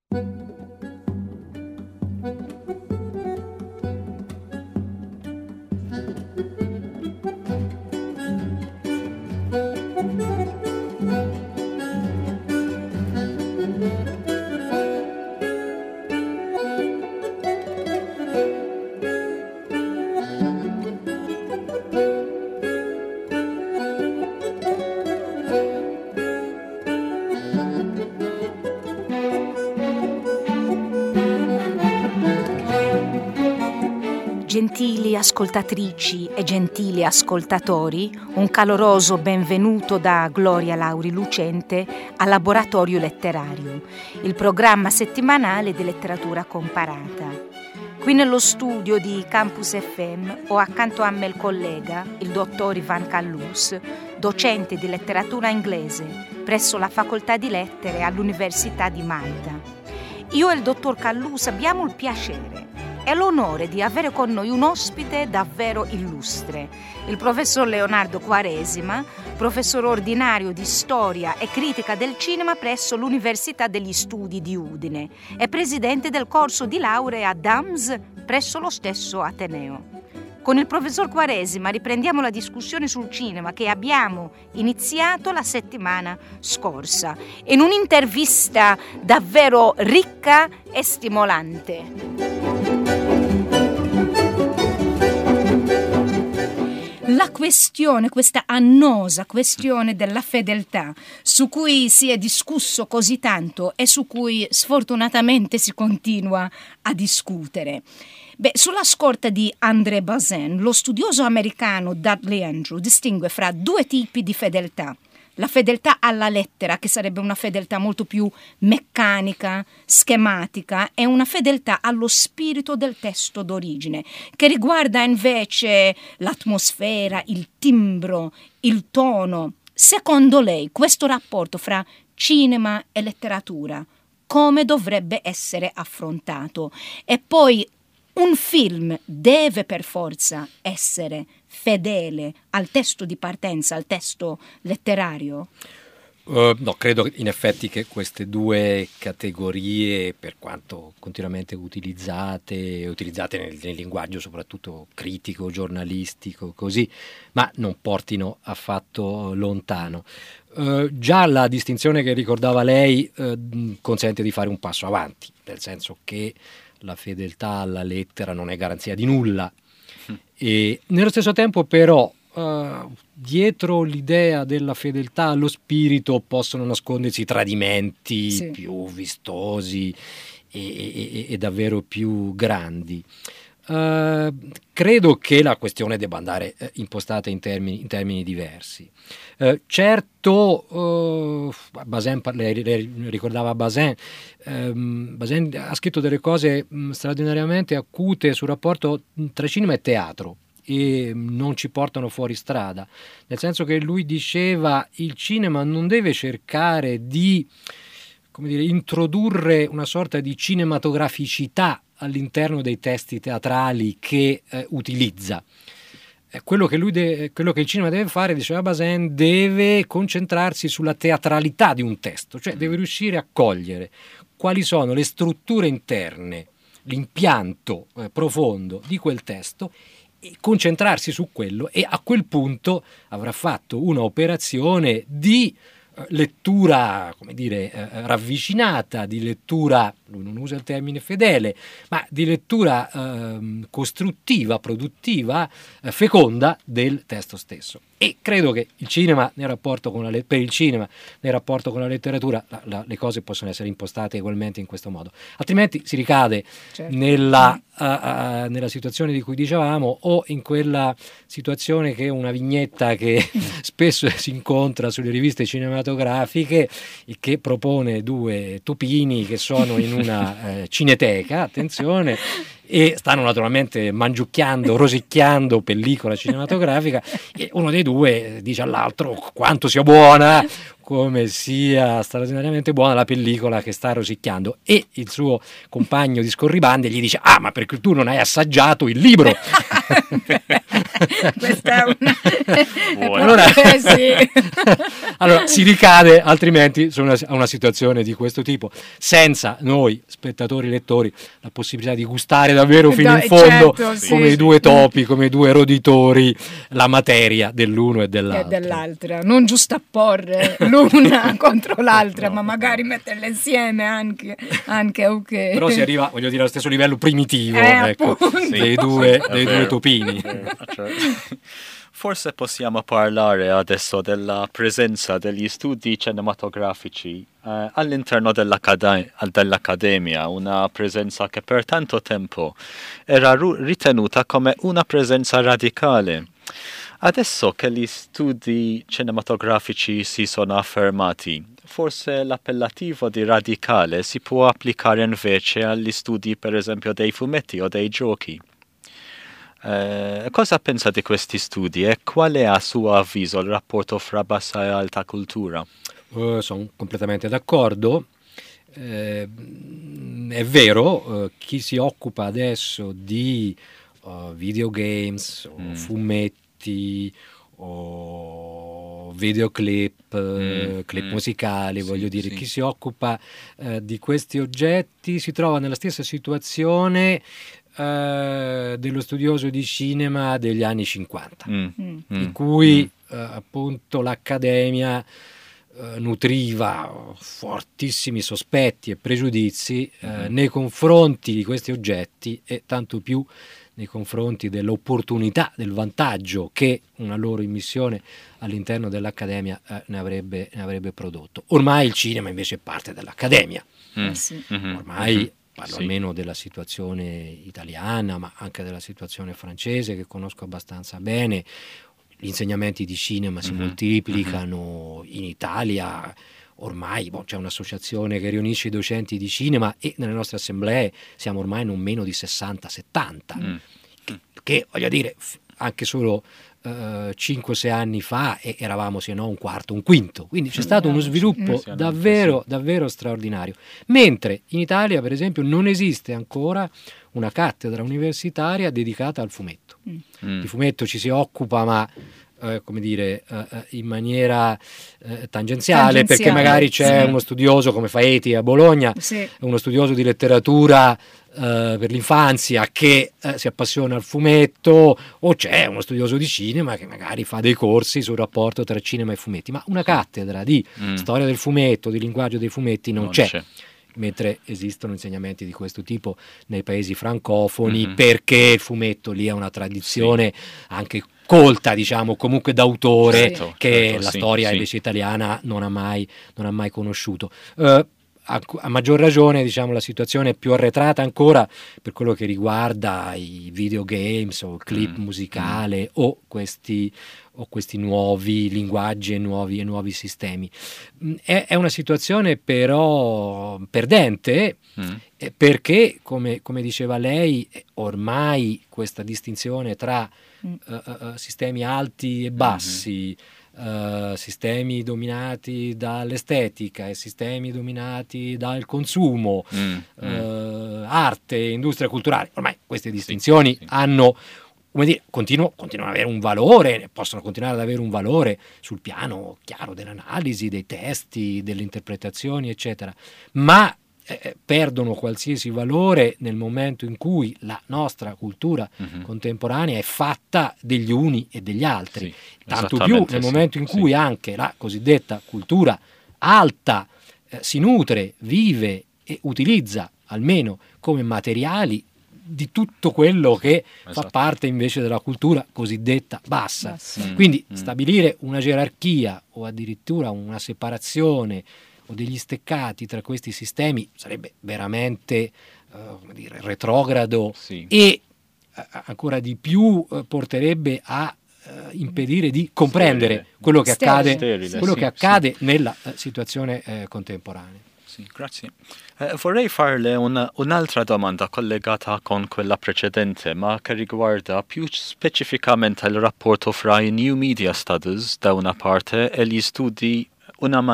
Gentili ascoltatrici e gentili ascoltatori, un caloroso benvenuto da Gloria Lauri Lucente al Laboratorio Letterario, il programma settimanale di letteratura comparata. Qui nello studio di Campus FM ho accanto a me il collega, il dottor Ivan Callus, docente di letteratura inglese presso la Facoltà di Lettere all'Università di Malta. Io e il dottor Callus abbiamo il piacere e l'onore di avere con noi un ospite davvero illustre, il professor Leonardo Quaresima, professore ordinario di storia e critica del cinema presso l'Università degli Studi di Udine e presidente del corso di laurea DAMS presso lo stesso Ateneo. Con il professor Quaresima riprendiamo la discussione sul cinema che abbiamo iniziato la settimana scorsa in un'intervista davvero ricca e stimolante. La questione, questa annosa questione della fedeltà, su cui si è discusso così tanto e su cui sfortunatamente si continua a discutere. Sulla scorta di André Bazin, lo studioso americano Dudley Andrew distingue fra due tipi di fedeltà. La fedeltà alla lettera, che sarebbe una fedeltà molto più meccanica, schematica, e una fedeltà allo spirito del testo d'origine, che riguarda invece l'atmosfera, il timbro, il tono. Secondo lei, questo rapporto fra cinema e letteratura, come dovrebbe essere affrontato? E poi un film deve per forza essere fedele al testo di partenza, al testo letterario? No, credo in effetti che queste due categorie, per quanto continuamente utilizzate nel linguaggio soprattutto critico, giornalistico, così, ma non portino affatto lontano. Già la distinzione che ricordava lei consente di fare un passo avanti, nel senso che la fedeltà alla lettera non è garanzia di nulla. E nello stesso tempo però dietro l'idea della fedeltà allo spirito possono nascondersi tradimenti più vistosi e davvero più grandi. Credo che la questione debba andare impostata in termini diversi. Certo, Bazin, lei ricordava Bazin, Bazin ha scritto delle cose straordinariamente acute sul rapporto tra cinema e teatro e non ci portano fuori strada, nel senso che lui diceva il cinema non deve cercare di, come dire, introdurre una sorta di cinematograficità all'interno dei testi teatrali che utilizza. Quello che il cinema deve fare, diceva Bazin, deve concentrarsi sulla teatralità di un testo, cioè deve riuscire a cogliere quali sono le strutture interne, l'impianto profondo di quel testo e concentrarsi su quello, e a quel punto avrà fatto una operazione di lettura, come dire, ravvicinata, di lettura, lui non usa il termine fedele, ma di lettura costruttiva, produttiva, feconda del testo stesso. E credo che il cinema nel rapporto con per il cinema nel rapporto con la letteratura le cose possono essere impostate ugualmente in questo modo, altrimenti si ricade nella situazione di cui dicevamo, o in quella situazione che è una vignetta che spesso si incontra sulle riviste cinematografiche e che propone due topini che sono in una cineteca, attenzione, e stanno naturalmente mangiucchiando, rosicchiando pellicola cinematografica, e uno dei due dice all'altro quanto sia buona, come sia straordinariamente buona la pellicola che sta rosicchiando, e il suo compagno di scorribande gli dice ma perché tu non hai assaggiato il libro Questa è una... Allora, sì. allora si ricade altrimenti a una situazione di questo tipo, senza noi spettatori lettori la possibilità di gustare davvero fino in fondo, certo, come sì. i due topi, come i due roditori, la materia dell'uno e dell'altro. Dell'altra, non giustapporre l'una contro l'altra, ma magari metterle insieme anche ok. Però si arriva, voglio dire, allo stesso livello primitivo, ecco, dei due topini. Forse possiamo parlare adesso della presenza degli studi cinematografici all'interno dell'Accademia, una presenza che per tanto tempo era ritenuta come una presenza radicale. Adesso che gli studi cinematografici si sono affermati, forse l'appellativo di radicale si può applicare invece agli studi, per esempio, dei fumetti o dei giochi. Cosa pensa di questi studi e qual è a suo avviso il rapporto fra bassa e alta cultura? Sono completamente d'accordo. È vero, chi si occupa adesso di videogames o fumetti o videoclip, clip musicali, voglio dire, chi si occupa di questi oggetti si trova nella stessa situazione dello studioso di cinema degli anni 50, di cui appunto l'Accademia nutriva fortissimi sospetti e pregiudizi nei confronti di questi oggetti e tanto più nei confronti dell'opportunità, del vantaggio che una loro immissione all'interno dell'Accademia ne avrebbe prodotto. Ormai il cinema invece è parte dell'Accademia. Ormai parlo almeno della situazione italiana, ma anche della situazione francese, che conosco abbastanza bene. Gli insegnamenti di cinema si moltiplicano in Italia. Ormai c'è un'associazione che riunisce i docenti di cinema e nelle nostre assemblee siamo ormai non meno di 60-70, che voglio dire, anche solo 5-6 anni fa eravamo se no un quarto, un quinto, quindi c'è stato uno sviluppo davvero straordinario, mentre in Italia per esempio non esiste ancora una cattedra universitaria dedicata al fumetto. Di fumetto ci si occupa ma come dire, in maniera tangenziale, perché magari c'è uno studioso come Faeti a Bologna, uno studioso di letteratura per l'infanzia che si appassiona al fumetto, o c'è uno studioso di cinema che magari fa dei corsi sul rapporto tra cinema e fumetti, ma una cattedra di storia del fumetto, di linguaggio dei fumetti non c'è. Mentre esistono insegnamenti di questo tipo nei paesi francofoni, perché il fumetto lì ha una tradizione anche colta, diciamo, comunque d'autore, che la storia invece italiana non ha mai conosciuto. A maggior ragione, diciamo, la situazione è più arretrata ancora per quello che riguarda i videogames o il clip musicale o questi nuovi linguaggi e nuovi sistemi. È una situazione però perdente, perché come diceva lei, ormai questa distinzione tra sistemi alti e bassi, sistemi dominati dall'estetica e sistemi dominati dal consumo, arte, industria culturale, ormai queste distinzioni hanno, come dire, continuano ad avere un valore, possono continuare ad avere un valore sul piano chiaro dell'analisi, dei testi, delle interpretazioni, eccetera, ma perdono qualsiasi valore nel momento in cui la nostra cultura contemporanea è fatta degli uni e degli altri, tanto più nel momento in cui anche la cosiddetta cultura alta si nutre, vive e utilizza almeno come materiali di tutto quello che fa parte invece della cultura cosiddetta bassa. Quindi stabilire una gerarchia o addirittura una separazione o degli steccati tra questi sistemi sarebbe veramente come dire, retrogrado e ancora di più porterebbe a impedire di comprendere quello che accade nella situazione contemporanea. Grazie. Vorrei farle un'altra domanda collegata con quella precedente, ma che riguarda più specificamente il rapporto fra i New Media Studies da una parte e gli studi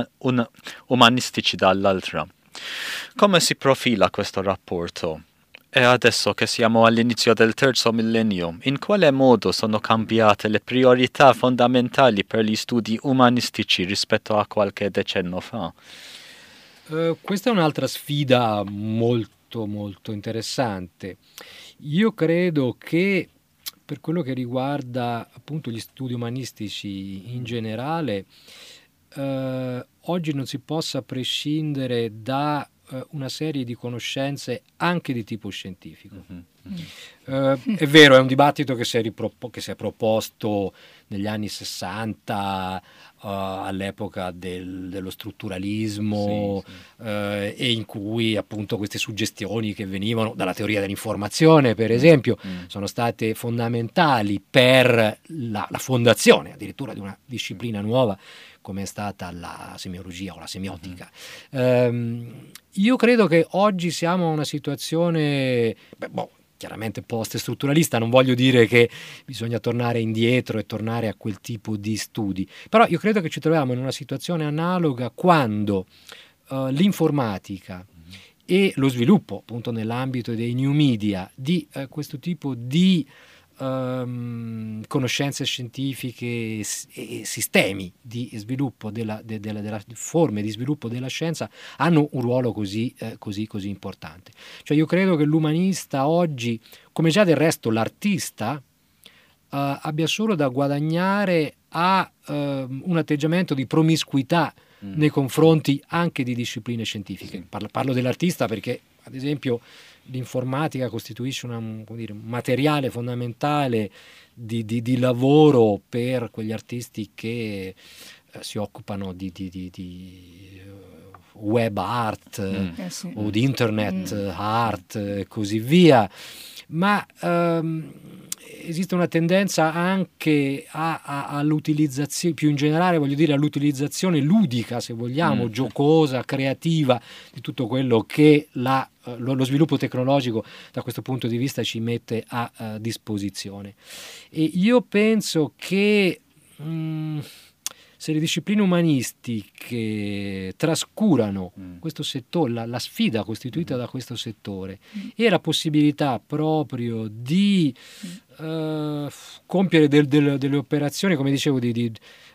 umanistici dall'altra. Come si profila questo rapporto? E adesso che siamo all'inizio del terzo millennio, in quale modo sono cambiate le priorità fondamentali per gli studi umanistici rispetto a qualche decennio fa? Questa è un'altra sfida molto molto interessante. Io credo che per quello che riguarda appunto gli studi umanistici in generale, oggi non si possa prescindere da una serie di conoscenze anche di tipo scientifico. È vero, è un dibattito che si è proposto negli anni 60, all'epoca dello strutturalismo, e in cui appunto queste suggestioni che venivano dalla teoria dell'informazione, per esempio, sono state fondamentali per la fondazione addirittura di una disciplina nuova come è stata la semiologia o la semiotica. Io credo che oggi siamo a una situazione, chiaramente post-strutturalista, non voglio dire che bisogna tornare indietro e tornare a quel tipo di studi, però io credo che ci troviamo in una situazione analoga quando l'informatica e lo sviluppo appunto nell'ambito dei new media di questo tipo di conoscenze scientifiche e sistemi di sviluppo della forme di sviluppo della scienza hanno un ruolo così importante. Cioè io credo che l'umanista oggi, come già del resto l'artista, abbia solo da guadagnare a un atteggiamento di promiscuità nei confronti anche di discipline scientifiche. Parlo dell'artista perché, ad esempio, l'informatica costituisce un materiale fondamentale di lavoro per quegli artisti che si occupano di web art o di internet art e così via, ma esiste una tendenza anche all'utilizzazione, più in generale voglio dire all'utilizzazione ludica, se vogliamo, giocosa, creativa di tutto quello che lo sviluppo tecnologico da questo punto di vista ci mette a disposizione. E io penso che se le discipline umanistiche trascurano questo settore, la sfida costituita da questo settore e la possibilità proprio di compiere delle operazioni, come dicevo, di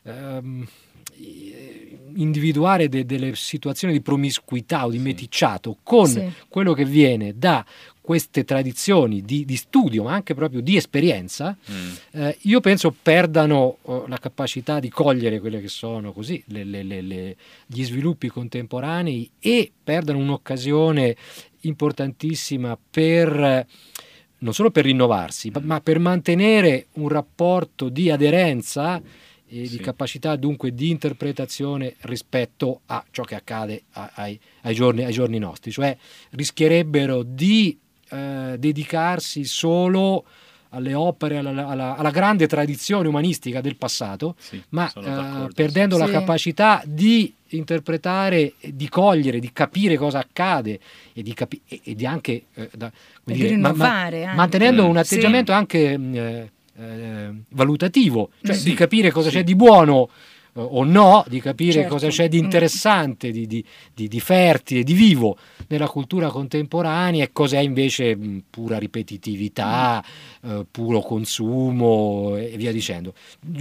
individuare delle situazioni di promiscuità o di meticciato con quello che viene da queste tradizioni di studio, ma anche proprio di esperienza, io penso perdano la capacità di cogliere quelle che sono così gli sviluppi contemporanei e perdano un'occasione importantissima per non solo per rinnovarsi, ma per mantenere un rapporto di aderenza e di capacità dunque di interpretazione rispetto a ciò che accade ai giorni nostri, cioè rischierebbero di dedicarsi solo alle opere, alla grande tradizione umanistica del passato, ma perdendo la capacità di interpretare, di cogliere, di capire cosa accade e di anche di rinnovare, mantenendo un atteggiamento anche valutativo, cioè di capire cosa c'è di buono o no, di capire cosa c'è di interessante, di fertile, di vivo nella cultura contemporanea e cos'è invece pura ripetitività, puro consumo e via dicendo.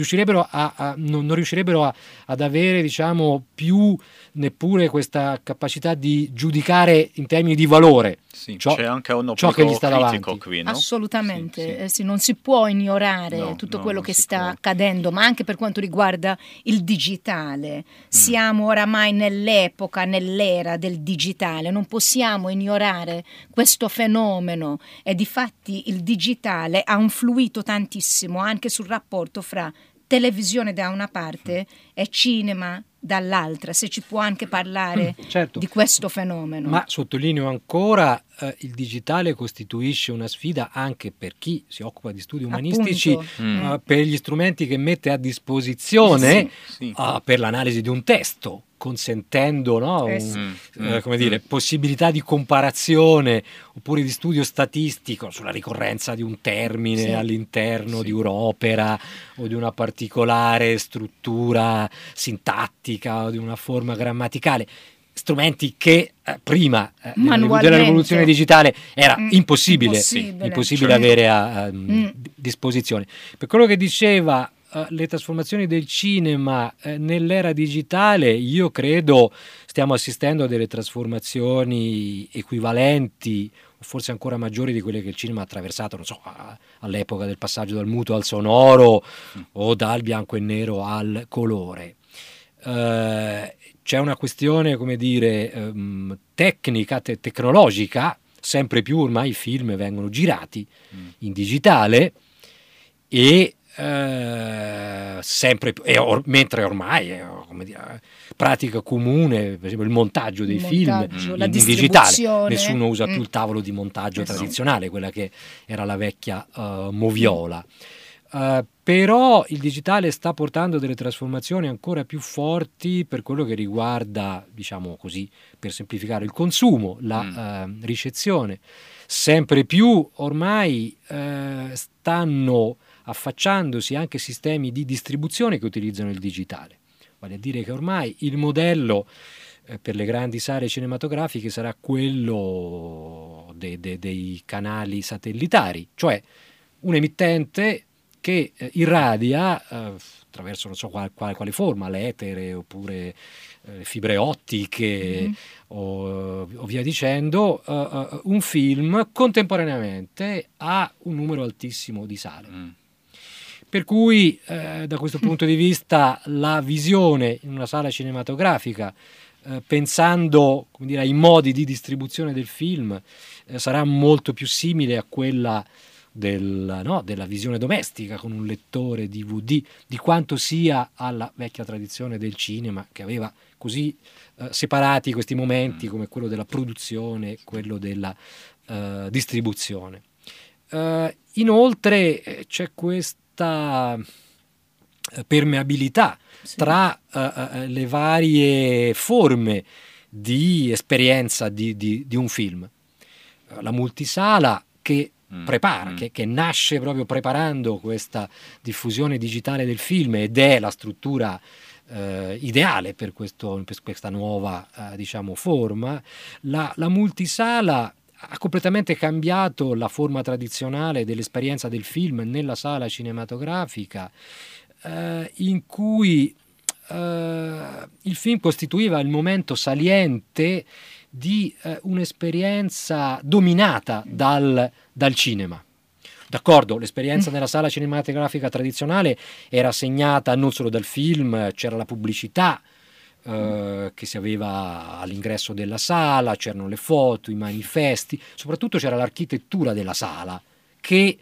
Non riuscirebbero ad avere, diciamo, più neppure questa capacità di giudicare in termini di valore c'è anche un ciò che gli sta critico davanti. qui, no? Assolutamente, non si può ignorare tutto quello che sta accadendo, ma anche per quanto riguarda il digitale. Siamo oramai nell'era del digitale, non possiamo ignorare questo fenomeno e difatti il digitale ha influito tantissimo anche sul rapporto fra televisione da una parte e cinema dall'altra, se ci può anche parlare di questo fenomeno. Ma sottolineo ancora, il digitale costituisce una sfida anche per chi si occupa di studi umanistici, per gli strumenti che mette a disposizione per l'analisi di un testo, consentendo come dire, possibilità di comparazione oppure di studio statistico sulla ricorrenza di un termine all'interno di un'opera o di una particolare struttura sintattica o di una forma grammaticale. strumenti che prima della rivoluzione digitale era impossibile avere a disposizione. Per quello che diceva le trasformazioni del cinema nell'era digitale, io credo stiamo assistendo a delle trasformazioni equivalenti o forse ancora maggiori di quelle che il cinema ha attraversato, non so, all'epoca del passaggio dal muto al sonoro o dal bianco e nero al colore. C'è una questione, come dire, tecnica, tecnologica, sempre più ormai i film vengono girati in digitale e sempre più, mentre ormai è, come dire, pratica comune, per esempio il montaggio dei film in digitale, nessuno usa più il tavolo di montaggio tradizionale, quella che era la vecchia moviola. Però il digitale sta portando delle trasformazioni ancora più forti per quello che riguarda, diciamo così, per semplificare, il consumo, la ricezione. Sempre più ormai stanno affacciandosi anche sistemi di distribuzione che utilizzano il digitale. Vale a dire che ormai il modello per le grandi sale cinematografiche sarà quello dei canali satellitari, cioè un emittente che irradia attraverso non so quale forma, l'etere oppure fibre ottiche o via dicendo, un film contemporaneamente a un numero altissimo di sale. Per cui da questo punto di vista la visione in una sala cinematografica, pensando, come dire, ai modi di distribuzione del film, sarà molto più simile a quella della visione domestica con un lettore DVD, di quanto sia alla vecchia tradizione del cinema, che aveva così separati questi momenti come quello della produzione, quello della distribuzione. Inoltre c'è questa permeabilità tra le varie forme di esperienza di un film. La multisala che prepara, che nasce proprio preparando questa diffusione digitale del film ed è la struttura ideale per questa nuova diciamo forma. La multisala ha completamente cambiato la forma tradizionale dell'esperienza del film nella sala cinematografica, in cui il film costituiva il momento saliente di un'esperienza dominata dal cinema. D'accordo, l'esperienza nella sala cinematografica tradizionale era segnata non solo dal film, c'era la pubblicità che si aveva all'ingresso della sala, c'erano le foto, i manifesti, soprattutto c'era l'architettura della sala che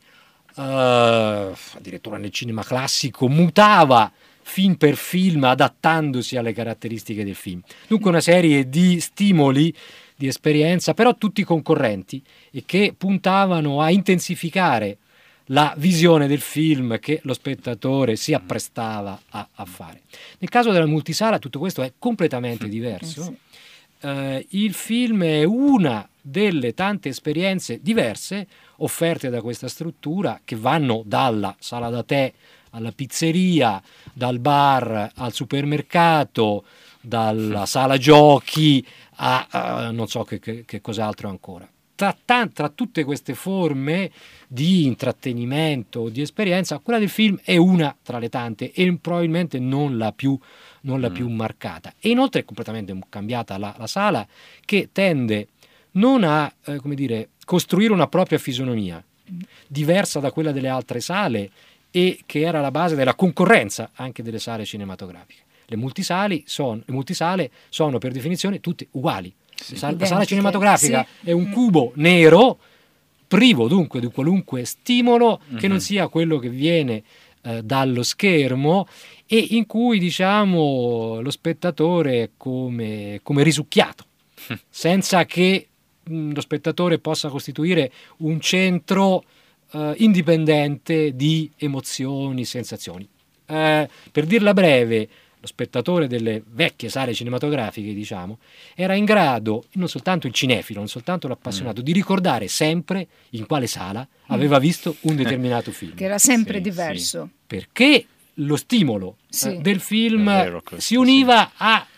addirittura nel cinema classico mutava film per film adattandosi alle caratteristiche del film. Dunque una serie di stimoli di esperienza, però tutti concorrenti e che puntavano a intensificare la visione del film che lo spettatore si apprestava a fare. Nel caso della multisala tutto questo è completamente diverso. Il film è una delle tante esperienze diverse offerte da questa struttura, che vanno dalla sala da tè alla pizzeria, dal bar al supermercato, dalla sala giochi a non so che cos'altro ancora. Tra tutte queste forme di intrattenimento, di esperienza, quella del film è una tra le tante e probabilmente non la più marcata. E inoltre è completamente cambiata la sala, che tende non a costruire una propria fisionomia diversa da quella delle altre sale e che era la base della concorrenza anche delle sale cinematografiche. Le multisale sono per definizione tutte uguali. La sala cinematografica è un cubo nero, privo dunque di qualunque stimolo che non sia quello che viene dallo schermo, e in cui diciamo lo spettatore è come risucchiato, senza che lo spettatore possa costituire un centro indipendente di emozioni, sensazioni. Per dirla breve, lo spettatore delle vecchie sale cinematografiche, diciamo, era in grado, non soltanto il cinefilo, non soltanto l'appassionato, di ricordare sempre in quale sala aveva visto un determinato film. Che era sempre diverso. Perché lo stimolo del film si univa a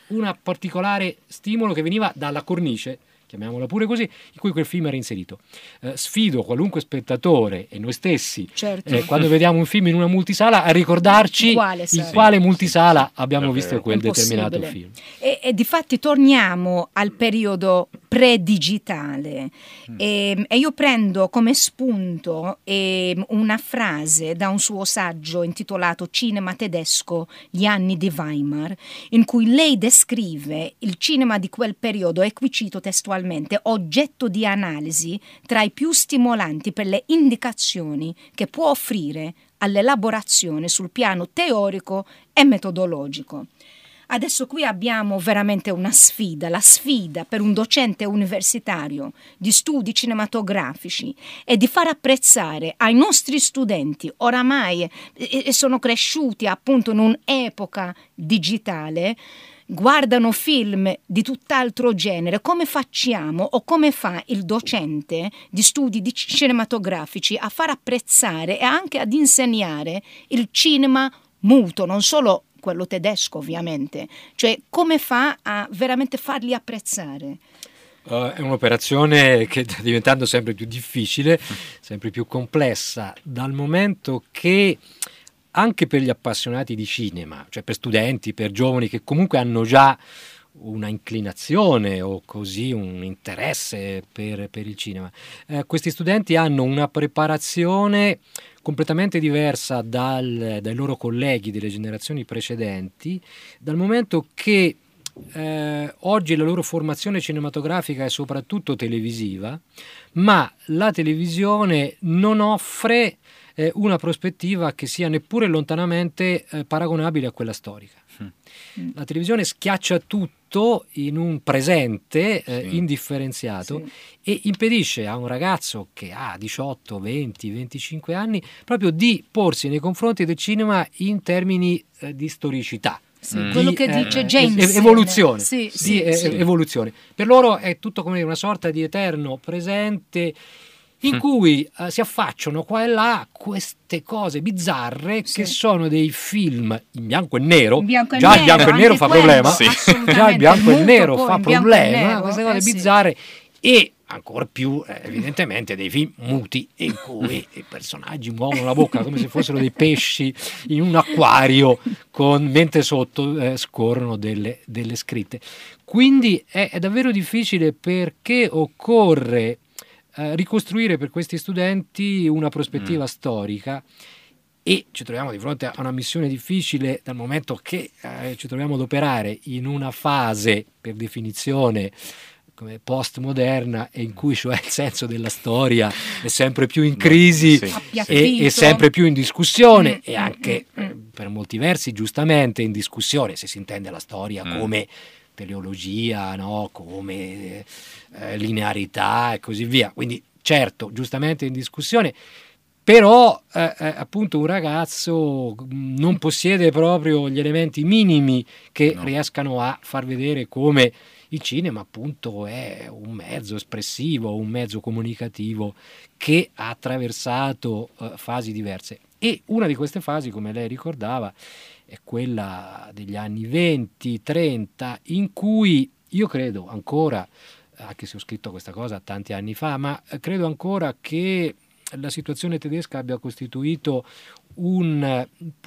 un particolare stimolo che veniva dalla cornice, chiamiamola pure così, in cui quel film era inserito. Sfido qualunque spettatore e noi stessi, quando vediamo un film in una multisala, a ricordarci in quale multisala abbiamo visto quel determinato film. E difatti torniamo al periodo pre-digitale e io prendo come spunto una frase da un suo saggio intitolato Cinema tedesco, gli anni di Weimar, in cui lei descrive il cinema di quel periodo, e qui cito testualmente, oggetto di analisi tra i più stimolanti per le indicazioni che può offrire all'elaborazione sul piano teorico e metodologico. Adesso qui abbiamo veramente una sfida, la sfida per un docente universitario di studi cinematografici è di far apprezzare ai nostri studenti, oramai sono cresciuti appunto in un'epoca digitale, guardano film di tutt'altro genere, come facciamo o come fa il docente di studi cinematografici a far apprezzare e anche ad insegnare il cinema muto, non solo quello tedesco ovviamente, cioè come fa a veramente farli apprezzare? È un'operazione che sta diventando sempre più difficile, sempre più complessa, dal momento che anche per gli appassionati di cinema, cioè per studenti, per giovani che comunque hanno già una inclinazione o così un interesse per il cinema, questi studenti hanno una preparazione completamente diversa dai loro colleghi delle generazioni precedenti, dal momento che oggi la loro formazione cinematografica è soprattutto televisiva, ma la televisione non offre una prospettiva che sia neppure lontanamente paragonabile a quella storica. La televisione schiaccia tutto in un presente indifferenziato e impedisce a un ragazzo che ha 18, 20, 25 anni proprio di porsi nei confronti del cinema in termini di storicità. Quello che dice James, evoluzione, evoluzione. Per loro è tutto come una sorta di eterno presente in cui si affacciano qua e là queste cose bizzarre che sono dei film in bianco e nero. Il bianco e nero fa problema. Già il bianco e nero fa problema, queste cose bizzarre, e ancora più evidentemente dei film muti in cui i personaggi muovono la bocca come se fossero dei pesci in un acquario mentre sotto scorrono delle scritte. Quindi è davvero difficile, perché occorre ricostruire per questi studenti una prospettiva storica, e ci troviamo di fronte a una missione difficile dal momento che ci troviamo ad operare in una fase per definizione come postmoderna, e in cui cioè il senso della storia è sempre più in crisi e sempre più in discussione, e anche per molti versi giustamente in discussione, se si intende la storia come teleologia, no? Come linearità e così via. Quindi certo, giustamente in discussione, però appunto un ragazzo non possiede proprio gli elementi minimi che riescano a far vedere come il cinema appunto è un mezzo espressivo, un mezzo comunicativo che ha attraversato fasi diverse. E una di queste fasi, come lei ricordava, è quella degli anni 20-30, in cui io credo ancora, anche se ho scritto questa cosa tanti anni fa, ma credo ancora che la situazione tedesca abbia costituito un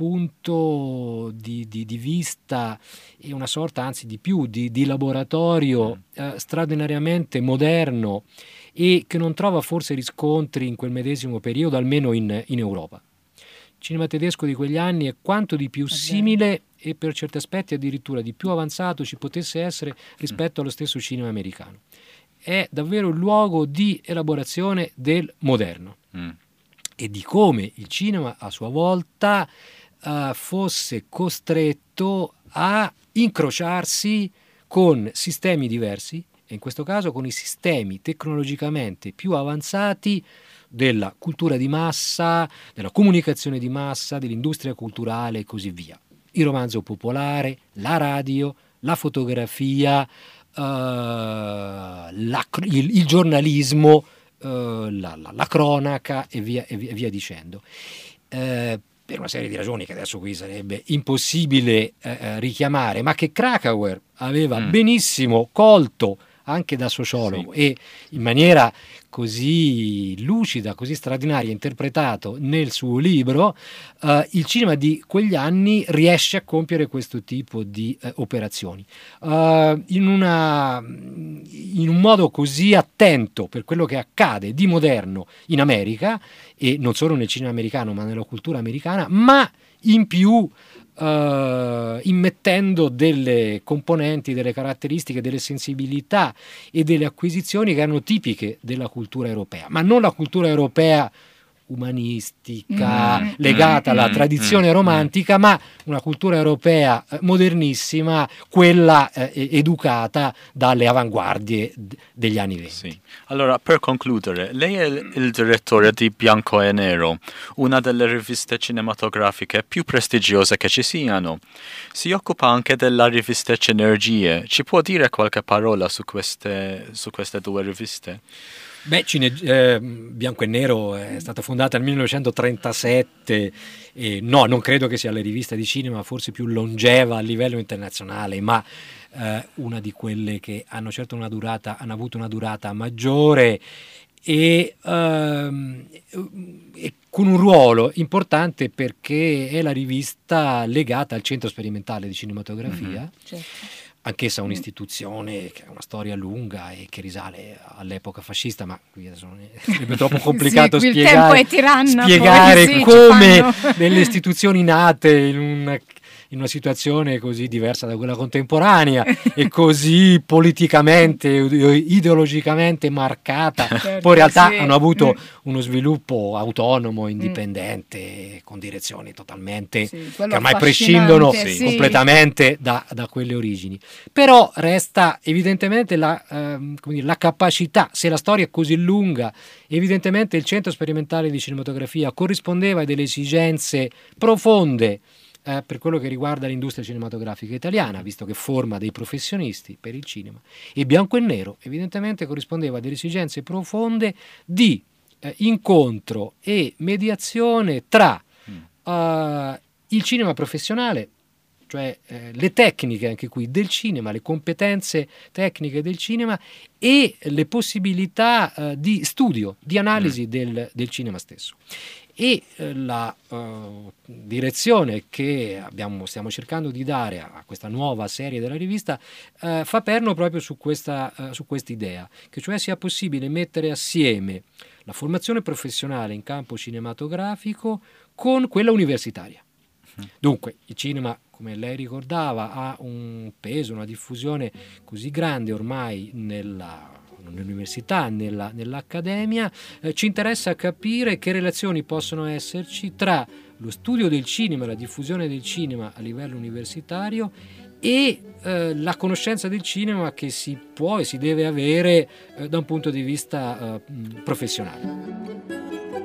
punto di vista e una sorta, anzi di più, di laboratorio straordinariamente moderno, e che non trova forse riscontri in quel medesimo periodo, almeno in Europa. Il cinema tedesco di quegli anni è quanto di più simile e per certi aspetti addirittura di più avanzato ci potesse essere rispetto allo stesso cinema americano. È davvero il luogo di elaborazione del moderno e di come il cinema a sua volta fosse costretto a incrociarsi con sistemi diversi, e in questo caso con i sistemi tecnologicamente più avanzati della cultura di massa, della comunicazione di massa, dell'industria culturale e così via. Il romanzo popolare, la radio, la fotografia, il giornalismo, la cronaca e via dicendo. per una serie di ragioni che adesso qui sarebbe impossibile richiamare, ma che Krakauer aveva benissimo colto anche da sociologo e in maniera così lucida, così straordinaria interpretato nel suo libro, il cinema di quegli anni riesce a compiere questo tipo di operazioni in un modo così attento per quello che accade di moderno in America, e non solo nel cinema americano ma nella cultura americana, ma in più immettendo delle componenti, delle caratteristiche, delle sensibilità e delle acquisizioni che erano tipiche della cultura europea, ma non la cultura europea umanistica legata alla tradizione romantica, ma una cultura europea modernissima, quella educata dalle avanguardie degli anni '20. Sì. Allora, per concludere, lei è il direttore di Bianco e Nero, una delle riviste cinematografiche più prestigiose che ci siano. Si occupa anche della rivista Cinergie. Ci può dire qualche parola su queste due riviste? Beh, Bianco e Nero è stata fondata nel 1937 e no, non credo che sia la rivista di cinema forse più longeva a livello internazionale, ma una di quelle che hanno avuto una durata maggiore e con un ruolo importante perché è la rivista legata al Centro Sperimentale di Cinematografia. Certo. Anch'essa un'istituzione che ha una storia lunga e che risale all'epoca fascista, ma qui adesso sarebbe troppo complicato spiegare come delle istituzioni nate in una situazione così diversa da quella contemporanea e così politicamente, ideologicamente marcata, poi in realtà hanno avuto uno sviluppo autonomo, indipendente, con direzioni totalmente che ormai prescindono completamente da quelle origini. Però resta evidentemente la capacità, se la storia è così lunga, evidentemente il Centro Sperimentale di Cinematografia corrispondeva a delle esigenze profonde per quello che riguarda l'industria cinematografica italiana, visto che forma dei professionisti per il cinema, e Bianco e Nero evidentemente corrispondeva a delle esigenze profonde di incontro e mediazione tra il cinema professionale, cioè le tecniche anche qui del cinema, le competenze tecniche del cinema e le possibilità di studio, di analisi del cinema stesso. E la direzione che stiamo cercando di dare a questa nuova serie della rivista fa perno proprio su questa idea, che cioè sia possibile mettere assieme la formazione professionale in campo cinematografico con quella universitaria. Dunque il cinema, come lei ricordava, ha un peso, una diffusione così grande ormai nell'università, nell'accademia, ci interessa capire che relazioni possono esserci tra lo studio del cinema, la diffusione del cinema a livello universitario e la conoscenza del cinema che si può e si deve avere da un punto di vista professionale.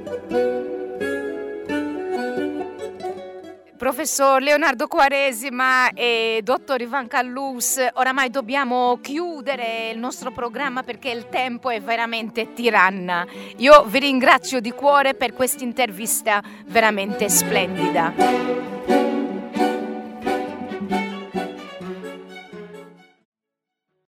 Professor Leonardo Quaresima e dottor Ivan Callus, oramai dobbiamo chiudere il nostro programma perché il tempo è veramente tiranna. Io vi ringrazio di cuore per questa intervista veramente splendida.